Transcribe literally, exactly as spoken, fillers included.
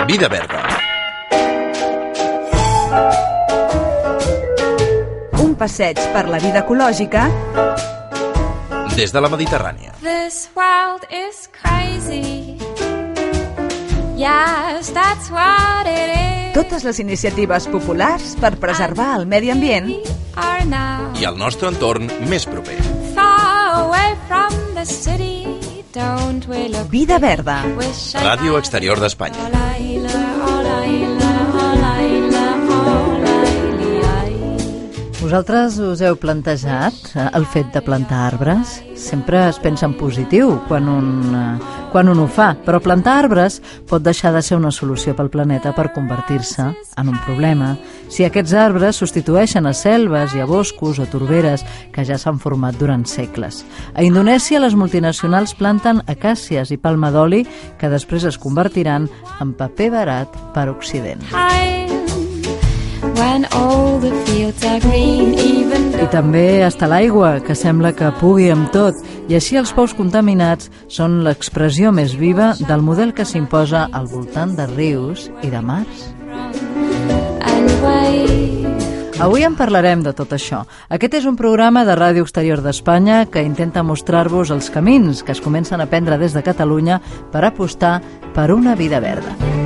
vida verda. Un passeig per la vida ecològica des de la Mediterrània. This world is crazy. Yes, that's what it is. Totes les iniciatives populars per preservar el medi ambient i el nostre entorn més proper. Far away from the city, don't we look Vida Verda. Ràdio Exterior d'Espanya. Vosaltres us heu plantejat el fet de plantar arbres? Sempre es pensa en positiu quan un, quan un ho fa, però plantar arbres pot deixar de ser una solució pel planeta per convertir-se en un problema. Si aquests arbres substitueixen a selves i a boscos o torberes que ja s'han format durant segles. A Indonèsia, les multinacionals planten acàcies i palma d'oli que després es convertiran en paper barat per Occident. When all the fields are green, even I també està l'aigua, que sembla que pugui amb tot, i així els pous contaminats són l'expressió més viva del model que s'imposa al voltant de rius i de mars. Avui en parlarem de tot això. Aquest és un programa de Ràdio Exterior d'Espanya que intenta mostrar-vos els camins que es comencen a prendre des de Catalunya per apostar per una vida verda.